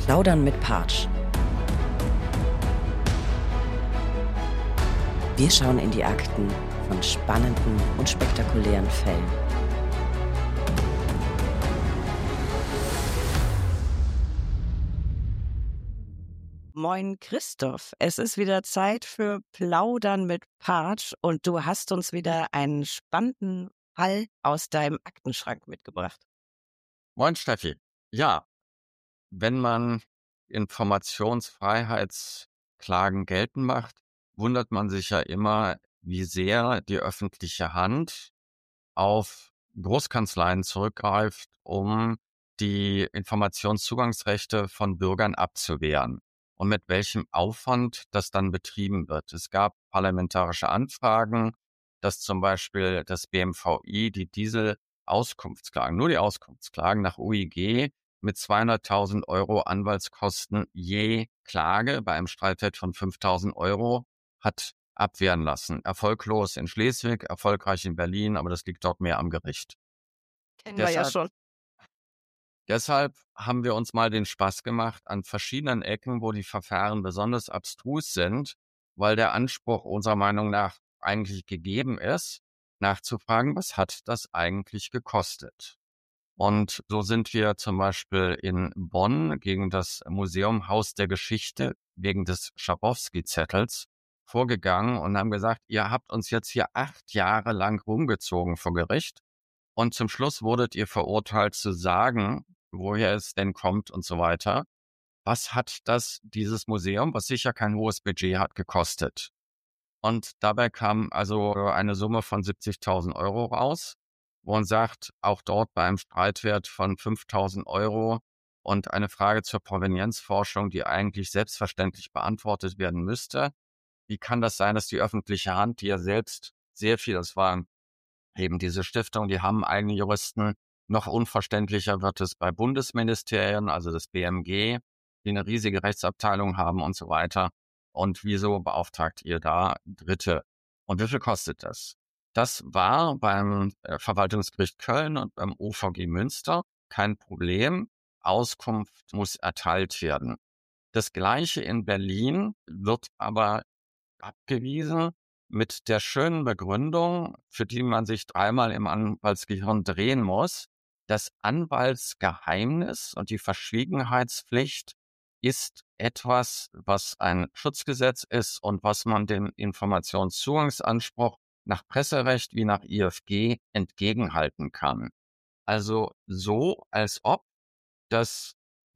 Plaudern mit Partsch. Wir schauen in die Akten von spannenden und spektakulären Fällen. Moin Christoph, es ist wieder Zeit für Plaudern mit Partsch und du hast uns wieder einen spannenden Fall aus deinem Aktenschrank mitgebracht. Moin Steffi. Ja, wenn man Informationsfreiheitsklagen geltend macht, wundert man sich ja immer, wie sehr die öffentliche Hand auf Großkanzleien zurückgreift, um die Informationszugangsrechte von Bürgern abzuwehren und mit welchem Aufwand das dann betrieben wird. Es gab parlamentarische Anfragen, dass zum Beispiel das BMVI die Diesel-Auskunftsklagen, nur die Auskunftsklagen nach UIG mit 200.000 Euro Anwaltskosten je Klage bei einem Streitwert von 5.000 Euro hat abwehren lassen. Erfolglos in Schleswig, erfolgreich in Berlin, aber das liegt dort mehr am Gericht. Kennen wir ja schon. Deshalb haben wir uns mal den Spaß gemacht, an verschiedenen Ecken, wo die Verfahren besonders abstrus sind, weil der Anspruch unserer Meinung nach eigentlich gegeben ist, nachzufragen, was hat das eigentlich gekostet? Und so sind wir zum Beispiel in Bonn gegen das Museum Haus der Geschichte wegen des Schabowski-Zettels vorgegangen und haben gesagt, ihr habt uns jetzt hier 8 Jahre lang rumgezogen vor Gericht und zum Schluss wurdet ihr verurteilt zu sagen, woher es denn kommt und so weiter. Was hat dieses Museum, was sicher kein hohes Budget hat, gekostet? Und dabei kam also eine Summe von 70.000 Euro raus, wo man sagt, auch dort bei einem Streitwert von 5.000 Euro und eine Frage zur Provenienzforschung, die eigentlich selbstverständlich beantwortet werden müsste. Wie kann das sein, dass die öffentliche Hand, die ja selbst sehr viel, das war eben diese Stiftung, die haben eigene Juristen, noch unverständlicher wird es bei Bundesministerien, also das BMG, die eine riesige Rechtsabteilung haben und so weiter. Und wieso beauftragt ihr da Dritte? Und wie viel kostet das? Das war beim Verwaltungsgericht Köln und beim OVG Münster kein Problem. Auskunft muss erteilt werden. Das Gleiche in Berlin wird aber abgewiesen mit der schönen Begründung, für die man sich dreimal im Anwaltsgehirn drehen muss. Das Anwaltsgeheimnis und die Verschwiegenheitspflicht ist etwas, was ein Schutzgesetz ist und was man dem Informationszugangsanspruch nach Presserecht wie nach IFG entgegenhalten kann. Also so, als ob das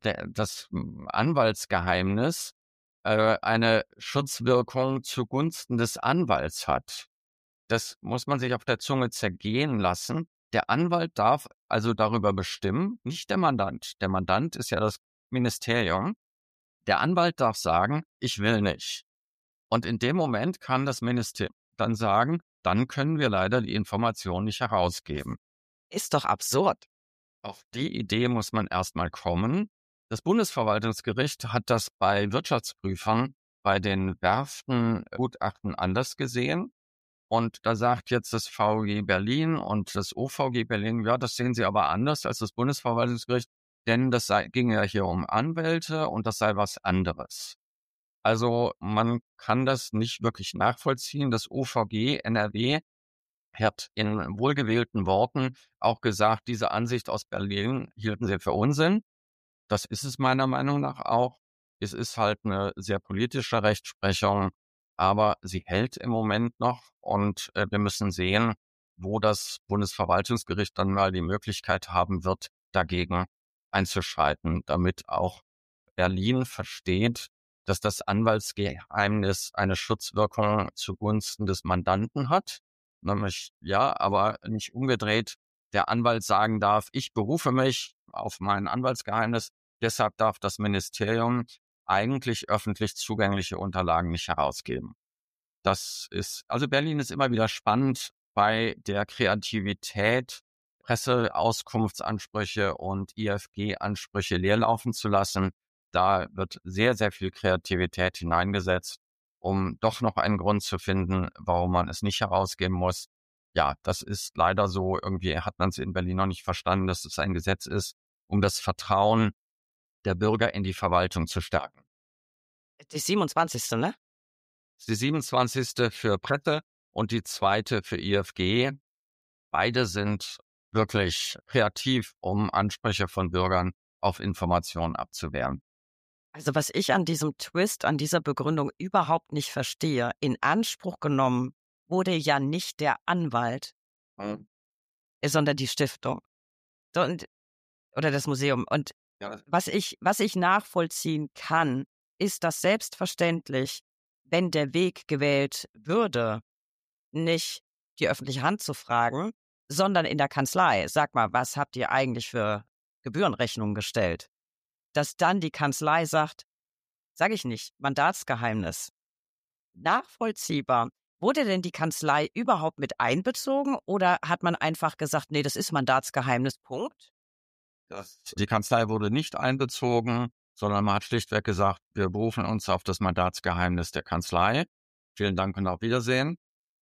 Anwaltsgeheimnis eine Schutzwirkung zugunsten des Anwalts hat. Das muss man sich auf der Zunge zergehen lassen. Der Anwalt darf also darüber bestimmen, nicht der Mandant. Der Mandant ist ja das Ministerium. Der Anwalt darf sagen, ich will nicht. Und in dem Moment kann das Ministerium dann sagen, dann können wir leider die Information nicht herausgeben. Ist doch absurd. Auf die Idee muss man erstmal kommen. Das Bundesverwaltungsgericht hat das bei Wirtschaftsprüfern bei den Werftengutachten anders gesehen. Und da sagt jetzt das VG Berlin und das OVG Berlin, ja, das sehen sie aber anders als das Bundesverwaltungsgericht, denn ging ja hier um Anwälte und das sei was anderes. Also man kann das nicht wirklich nachvollziehen. Das OVG NRW hat in wohlgewählten Worten auch gesagt, diese Ansicht aus Berlin hielten sie für Unsinn. Das ist es meiner Meinung nach auch. Es ist halt eine sehr politische Rechtsprechung, aber sie hält im Moment noch und wir müssen sehen, wo das Bundesverwaltungsgericht dann mal die Möglichkeit haben wird, dagegen einzuschreiten, damit auch Berlin versteht, dass das Anwaltsgeheimnis eine Schutzwirkung zugunsten des Mandanten hat. Nämlich, ja, aber nicht umgedreht. Der Anwalt sagen darf, ich berufe mich auf mein Anwaltsgeheimnis, deshalb darf das Ministerium eigentlich öffentlich zugängliche Unterlagen nicht herausgeben. Also Berlin ist immer wieder spannend bei der Kreativität, Presseauskunftsansprüche und IFG-Ansprüche leerlaufen zu lassen. Da wird sehr, sehr viel Kreativität hineingesetzt, um doch noch einen Grund zu finden, warum man es nicht herausgeben muss. Ja, das ist leider so. Irgendwie hat man es in Berlin noch nicht verstanden, dass es ein Gesetz ist, um das Vertrauen der Bürger in die Verwaltung zu stärken. Die 27., ne? Die 27. für Presse und die 2. für IFG. Beide sind wirklich kreativ, um Ansprüche von Bürgern auf Informationen abzuwehren. Also was ich an diesem Twist, an dieser Begründung überhaupt nicht verstehe, in Anspruch genommen wurde ja nicht der Anwalt, sondern die Stiftung oder das Museum. Und Ja, was ich nachvollziehen kann, ist, dass selbstverständlich, wenn der Weg gewählt würde, nicht die öffentliche Hand zu fragen, sondern in der Kanzlei, sag mal, was habt ihr eigentlich für Gebührenrechnungen gestellt? Dass dann die Kanzlei sagt, sage ich nicht, Mandatsgeheimnis. Nachvollziehbar. Wurde denn die Kanzlei überhaupt mit einbezogen oder hat man einfach gesagt, nee, das ist Mandatsgeheimnis, Punkt? Die Kanzlei wurde nicht einbezogen, sondern man hat schlichtweg gesagt, wir berufen uns auf das Mandatsgeheimnis der Kanzlei. Vielen Dank und auf Wiedersehen.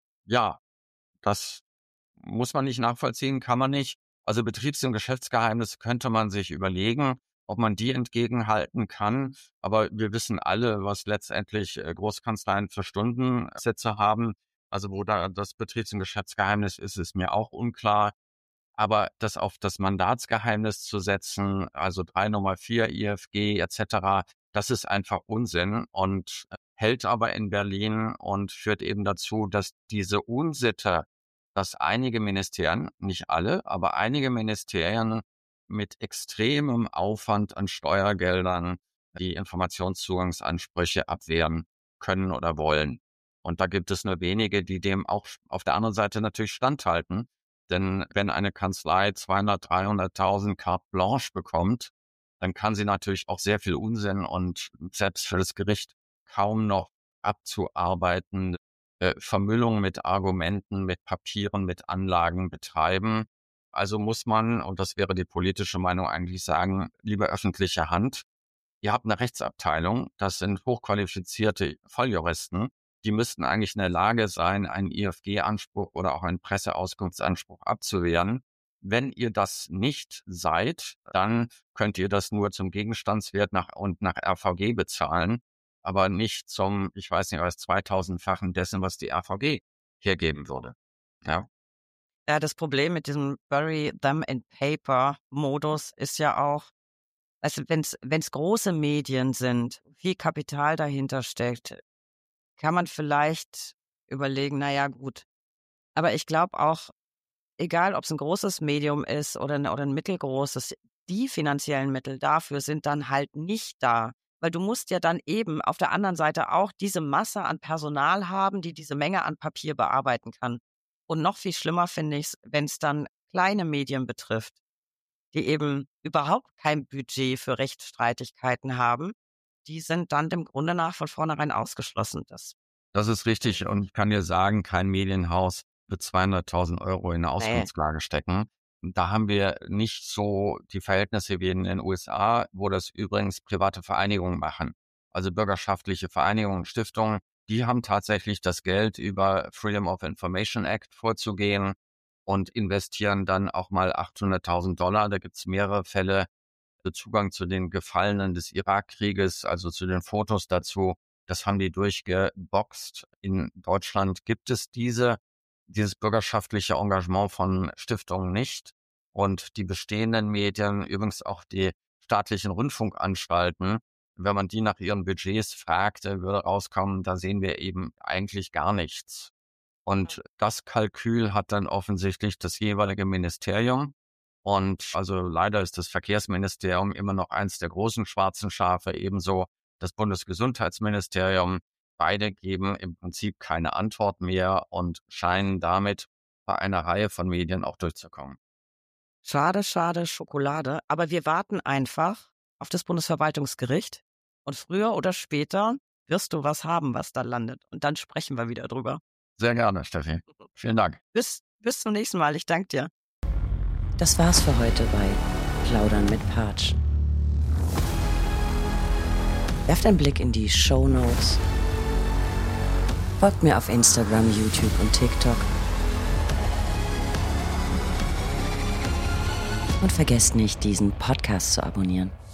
Ja, das muss man nicht nachvollziehen, kann man nicht. Also Betriebs- und Geschäftsgeheimnisse könnte man sich überlegen, ob man die entgegenhalten kann. Aber wir wissen alle, was letztendlich Großkanzleien für Stundensätze haben. Also wo da das Betriebs- und Geschäftsgeheimnis ist mir auch unklar. Aber das auf das Mandatsgeheimnis zu setzen, also 3 Nummer 4 IFG etc., das ist einfach Unsinn und hält aber in Berlin und führt eben dazu, dass diese Unsitte, dass einige Ministerien, nicht alle, aber einige Ministerien mit extremem Aufwand an Steuergeldern die Informationszugangsansprüche abwehren können oder wollen. Und da gibt es nur wenige, die dem auch auf der anderen Seite natürlich standhalten. Denn wenn eine Kanzlei 200.000, 300.000 carte blanche bekommt, dann kann sie natürlich auch sehr viel Unsinn und selbst für das Gericht kaum noch abzuarbeiten, Vermüllung mit Argumenten, mit Papieren, mit Anlagen betreiben. Also muss man, und das wäre die politische Meinung, eigentlich sagen, liebe öffentliche Hand, ihr habt eine Rechtsabteilung, das sind hochqualifizierte Volljuristen, die müssten eigentlich in der Lage sein, einen IFG-Anspruch oder auch einen Presseauskunftsanspruch abzuwehren. Wenn ihr das nicht seid, dann könnt ihr das nur zum Gegenstandswert nach RVG bezahlen, aber nicht zum, ich weiß nicht, als 2000-fachen dessen, was die RVG hergeben würde. Ja. Ja, das Problem mit diesem Bury them in paper Modus ist ja auch, also wenn's große Medien sind, viel Kapital dahinter steckt, kann man vielleicht überlegen, na ja, gut. Aber ich glaube auch, egal ob es ein großes Medium ist oder ein mittelgroßes, die finanziellen Mittel dafür sind dann halt nicht da. Weil du musst ja dann eben auf der anderen Seite auch diese Masse an Personal haben, die diese Menge an Papier bearbeiten kann. Und noch viel schlimmer finde ich es, wenn es dann kleine Medien betrifft, die eben überhaupt kein Budget für Rechtsstreitigkeiten haben. Die sind dann dem Grunde nach von vornherein ausgeschlossen. Das ist richtig und ich kann dir sagen, kein Medienhaus wird 200.000 € in eine Auskunftsklage stecken. Da haben wir nicht so die Verhältnisse wie in den USA, wo das übrigens private Vereinigungen machen. Also bürgerschaftliche Vereinigungen, Stiftungen, die haben tatsächlich das Geld über Freedom of Information Act vorzugehen und investieren dann auch mal $800.000. Da gibt's mehrere Fälle. Zugang zu den Gefallenen des Irakkrieges, also zu den Fotos dazu. Das haben die durchgeboxt. In Deutschland gibt es dieses bürgerschaftliche Engagement von Stiftungen nicht. Und die bestehenden Medien, übrigens auch die staatlichen Rundfunkanstalten, wenn man die nach ihren Budgets fragt, würde rauskommen, da sehen wir eben eigentlich gar nichts. Und das Kalkül hat dann offensichtlich das jeweilige Ministerium. Und also leider ist das Verkehrsministerium immer noch eins der großen schwarzen Schafe, ebenso das Bundesgesundheitsministerium. Beide geben im Prinzip keine Antwort mehr und scheinen damit bei einer Reihe von Medien auch durchzukommen. Schade, schade, Schokolade. Aber wir warten einfach auf das Bundesverwaltungsgericht und früher oder später wirst du was haben, was da landet. Und dann sprechen wir wieder drüber. Sehr gerne, Steffi. Vielen Dank. Bis zum nächsten Mal. Ich danke dir. Das war's für heute bei Plaudern mit Patsch. Werft einen Blick in die Shownotes. Folgt mir auf Instagram, YouTube und TikTok. Und vergesst nicht, diesen Podcast zu abonnieren.